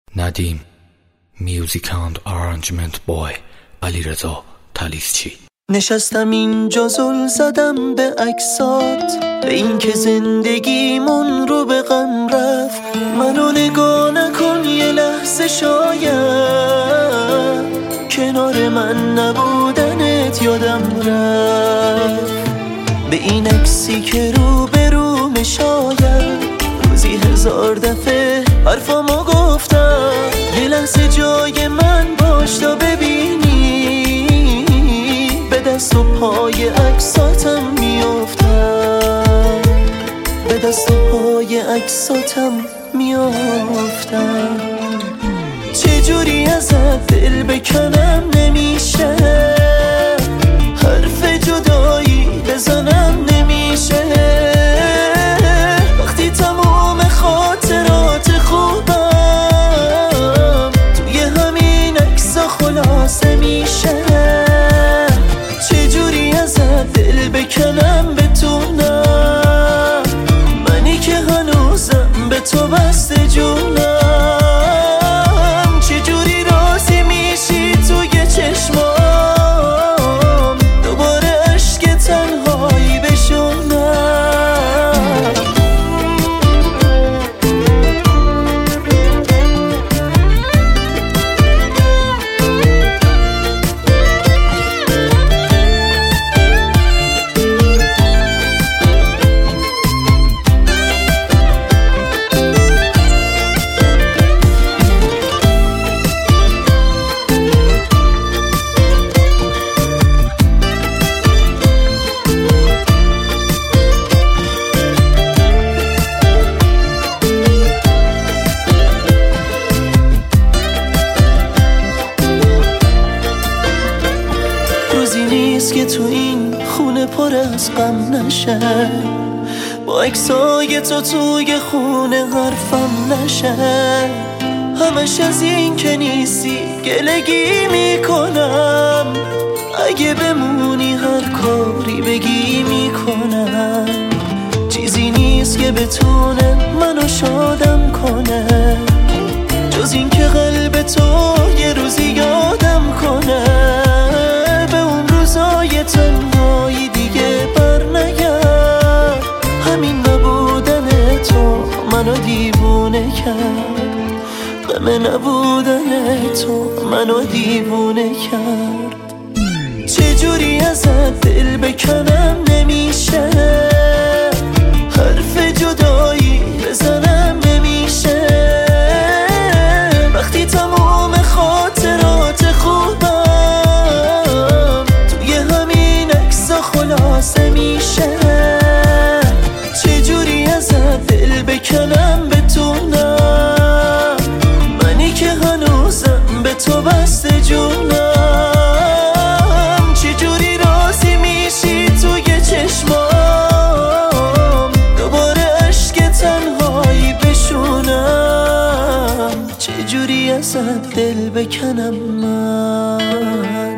ندیم میوزیک اند آرنجمنت بای علیرضا طلیسچی. نشستم اینجا زل زدم به عکسات، به این که زندگیمون رو به غم رفت. منو نگاه نکن یه لحظه، شاید کنار من نبودنت یادم رفت. به این عکسی که رو به روم، شاید روزی 1000 دفعه حرفامو گفتم. یه لحظه جای من باش تا ببینی به دست و پای عکساتم میافتم، به دست و پای عکساتم میافتم. چجوری ازت دل بکنم نمیشه، حرف جدایی بزنم نمیشه. وقتی تموم خاطرات خوبم توی همین عکسا خلاصه میشه. چجوری ازت دل بکنم بتونم، منی که هنوزم به تو بسته جونم. چجوری راضی میشی توی چشمام دوباره عشق تنهایی بشونم. روزی نیست که تو این خونه پر از غم نشه، با عکسای تو توی خونه حرفم نشه. همش از این که نیستی گلگی میکنم، اگه بمونی هر کاری بگی میکنم. چیزی نیست که بتونه منو شادم کنه، جز این که قلب تو یه روزی یادم کنه. تنهایی دیگه بر نگرد، همین نبودن تو منو دیوونه کرد. غم نبودن تو منو دیوونه کرد. چجوری ازت دل بکنم نمیشه، حرف جدایی بزنم نمیشه. وقتی تموم خاطرات خوبم خلاصه میشه. چجوری ازت دل بکنم بتونم، منی که هنوزم به تو بسته جونم. چجوری راضی میشی توی چشمام دوباره عشق تنهایی بشونم. چجوری ازت دل بکنم من.